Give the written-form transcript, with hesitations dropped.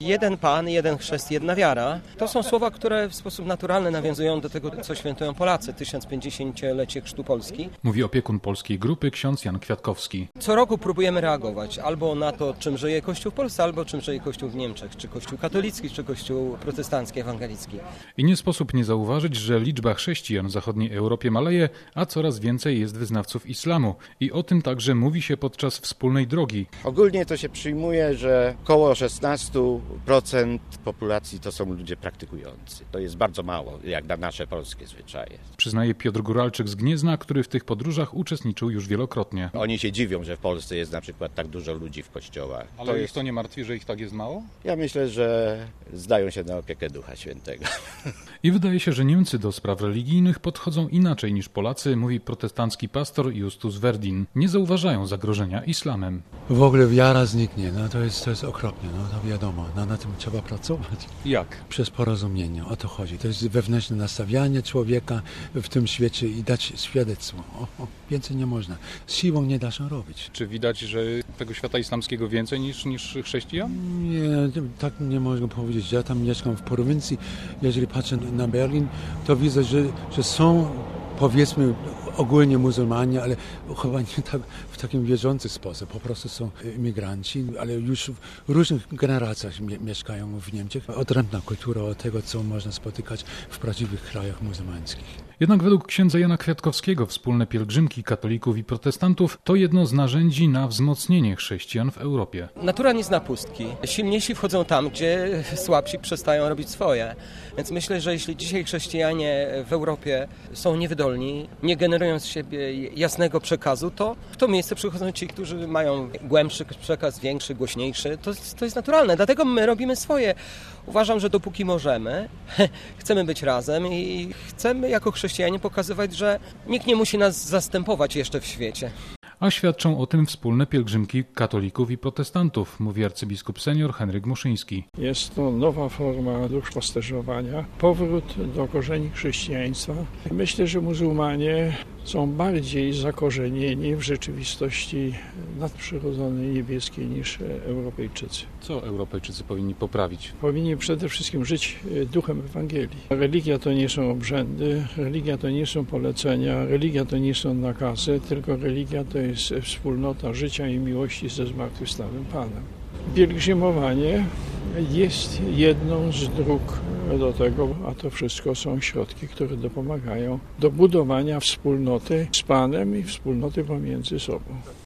Jeden Pan, jeden chrzest, jedna wiara. To są słowa, które w sposób naturalny nawiązują do tego, co świętują Polacy. 1050-lecie Chrztu Polski. Mówi opiekun polskiej grupy ksiądz Jan Kwiatkowski. Co roku próbujemy reagować albo na to, czym żyje Kościół w Polsce, albo czym żyje Kościół w Niemczech, czy Kościół katolicki, czy Kościół protestancki, ewangelicki. I nie sposób nie zauważyć, że liczba chrześcijan w zachodniej Europie maleje, a coraz więcej jest wyznawców islamu. I o tym także mówi się podczas wspólnej drogi. Ogólnie to się przyjmuje, że około 16% populacji to są ludzie praktykujący. To jest bardzo mało, jak na nasze polskie zwyczaje. Przyznaje Piotr Góralczyk z Gniezna, który w tych podróżach uczestniczył już wielokrotnie. Oni się dziwią, że w Polsce jest na przykład tak dużo ludzi w kościołach. Ale ich to nie martwi, że ich tak jest mało? Ja myślę, że zdają się na opiekę Ducha Świętego. I wydaje się, że Niemcy do spraw religijnych podchodzą inaczej niż Polacy, mówi protestancki pastor Justus Werdin. Nie zauważają zagrożenia islamem. W ogóle wiara zniknie, to jest okropnie, to wiadomo, na tym trzeba pracować. Jak? Przez porozumienie, o to chodzi. To jest wewnętrzne nastawianie człowieka w tym świecie i dać świadectwo. Więcej nie można. Z siłą nie da się robić. Czy widać, że tego świata islamskiego więcej niż chrześcijan? Nie, tak nie można powiedzieć. Ja tam mieszkam w prowincji. Jeżeli patrzę na Berlin, to widzę, że są, powiedzmy, ogólnie muzułmanie, ale chyba nie tak w takim wierzący sposób. Po prostu są imigranci, ale już w różnych generacjach mieszkają w Niemczech. Odrębna kultura od tego, co można spotykać w prawdziwych krajach muzułmańskich. Jednak według księdza Jana Kwiatkowskiego wspólne pielgrzymki katolików i protestantów to jedno z narzędzi na wzmocnienie chrześcijan w Europie. Natura nie zna pustki. Silniejsi wchodzą tam, gdzie słabsi przestają robić swoje. Więc myślę, że jeśli dzisiaj chrześcijanie w Europie są niewydolni, nie generują z siebie jasnego przekazu, to w to miejsce przychodzą ci, którzy mają głębszy przekaz, większy, głośniejszy. To jest naturalne, dlatego my robimy swoje. Uważam, że dopóki możemy, chcemy być razem i chcemy jako chrześcijanie pokazywać, że nikt nie musi nas zastępować jeszcze w świecie. A świadczą o tym wspólne pielgrzymki katolików i protestantów, mówi arcybiskup senior Henryk Muszyński. Jest to nowa forma duszpasterzowania, powrót do korzeni chrześcijaństwa. Myślę, że muzułmanie są bardziej zakorzenieni w rzeczywistości nadprzyrodzonej, niebieskiej niż Europejczycy. Co Europejczycy powinni poprawić? Powinni przede wszystkim żyć duchem Ewangelii. Religia to nie są obrzędy, religia to nie są polecenia, religia to nie są nakazy, tylko religia to jest wspólnota życia i miłości ze zmartwychwstałym Panem. Pielgrzymowanie jest jedną z dróg do tego, a to wszystko są środki, które dopomagają do budowania wspólnoty z Panem i wspólnoty pomiędzy sobą.